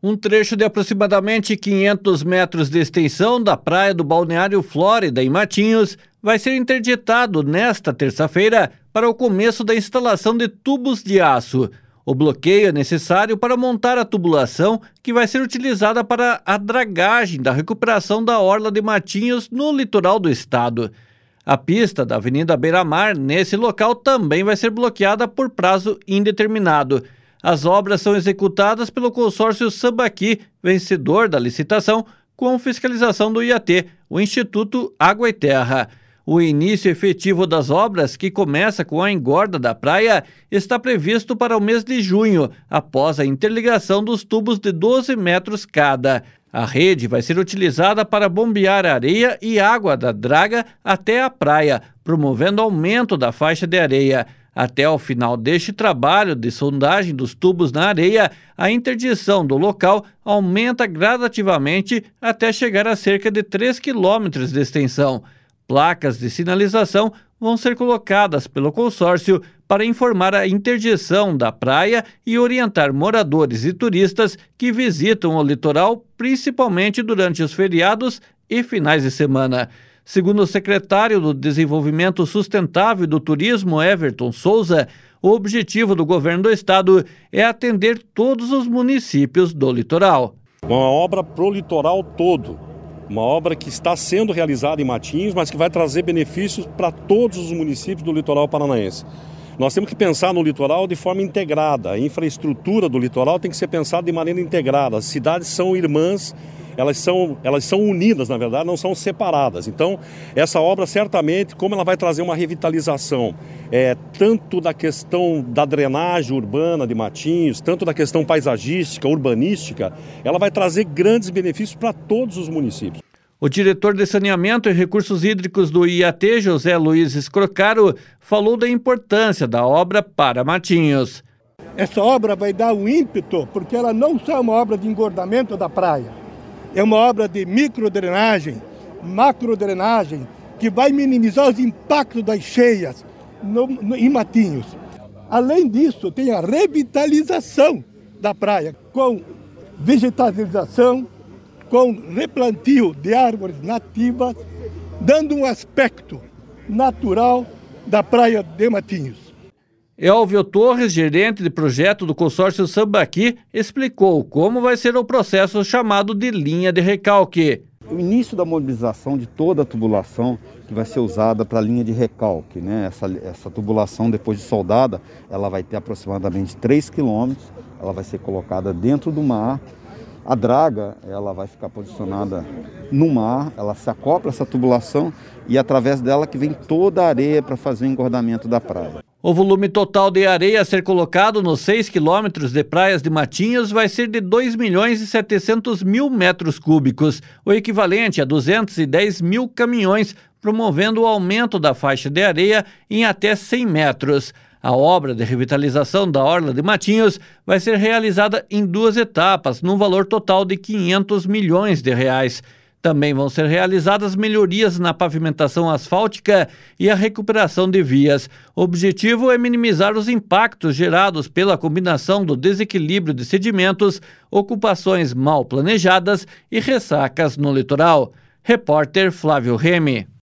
Um trecho de aproximadamente 500 metros de extensão da praia do Balneário Flórida, em Matinhos, vai ser interditado nesta terça-feira para o começo da instalação de tubos de aço. O bloqueio é necessário para montar a tubulação que vai ser utilizada para a dragagem da recuperação da orla de Matinhos no litoral do estado. A pista da Avenida Beira-Mar, nesse local, também vai ser bloqueada por prazo indeterminado. As obras são executadas pelo consórcio Sambaqui, vencedor da licitação, com fiscalização do IAT, o Instituto Água e Terra. O início efetivo das obras, que começa com a engorda da praia, está previsto para o mês de junho, após a interligação dos tubos de 12 metros cada. A rede vai ser utilizada para bombear areia e água da draga até a praia, promovendo aumento da faixa de areia. Até o final deste trabalho de sondagem dos tubos na areia, a interdição do local aumenta gradativamente até chegar a cerca de 3 quilômetros de extensão. Placas de sinalização vão ser colocadas pelo consórcio para informar a interdição da praia e orientar moradores e turistas que visitam o litoral, principalmente durante os feriados e finais de semana. Segundo o secretário do Desenvolvimento Sustentável e do Turismo, Everton Souza, o objetivo do governo do estado é atender todos os municípios do litoral. Uma obra para o litoral todo, uma obra que está sendo realizada em Matinhos, mas que vai trazer benefícios para todos os municípios do litoral paranaense. Nós temos que pensar no litoral de forma integrada, a infraestrutura do litoral tem que ser pensada de maneira integrada, as cidades são irmãs, elas são unidas, na verdade, não são separadas. Então, essa obra, certamente, como ela vai trazer uma revitalização, tanto da questão da drenagem urbana de Matinhos, tanto da questão paisagística, urbanística, ela vai trazer grandes benefícios para todos os municípios. O diretor de Saneamento e Recursos Hídricos do IAT, José Luiz Escrocaro, falou da importância da obra para Matinhos. Essa obra vai dar um ímpeto, porque ela não só é uma obra de engordamento da praia, é uma obra de microdrenagem, macrodrenagem, que vai minimizar os impactos das cheias em Matinhos. Além disso, tem a revitalização da praia, com vegetalização, com replantio de árvores nativas, dando um aspecto natural da praia de Matinhos. Elvio Torres, gerente de projeto do consórcio Sambaqui, explicou como vai ser o processo chamado de linha de recalque. O início da mobilização de toda a tubulação que vai ser usada para a linha de recalque, né? Essa tubulação, depois de soldada, ela vai ter aproximadamente 3 quilômetros, ela vai ser colocada dentro do mar. A draga, ela vai ficar posicionada no mar, ela se acopla a essa tubulação e através dela que vem toda a areia para fazer o engordamento da praia. O volume total de areia a ser colocado nos 6 quilômetros de praias de Matinhos vai ser de 2.700.000 metros cúbicos, o equivalente a 210 mil caminhões, promovendo o aumento da faixa de areia em até 100 metros. A obra de revitalização da orla de Matinhos vai ser realizada em 2 etapas, num valor total de R$500 milhões. Também vão ser realizadas melhorias na pavimentação asfáltica e a recuperação de vias. O objetivo é minimizar os impactos gerados pela combinação do desequilíbrio de sedimentos, ocupações mal planejadas e ressacas no litoral. Repórter Flávio Remy.